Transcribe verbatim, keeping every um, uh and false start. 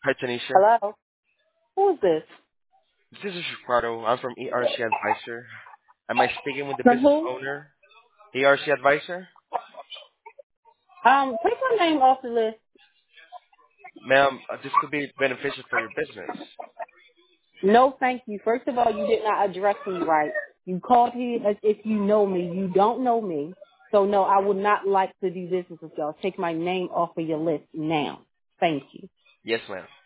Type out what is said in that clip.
Hi, Tanisha. Hello? Who is this? This is Ricardo. I'm from E R C Advisor. Am I speaking with the From business who? owner? E R C Advisor? Um, take my name off the list. Ma'am, uh, this could be beneficial for your business. No, thank you. First of all, you did not address me right. You called me as if you know me. You don't know me. So no, I would not like to do business with y'all. Take my name off of your list now. Thank you. Yes, ma'am.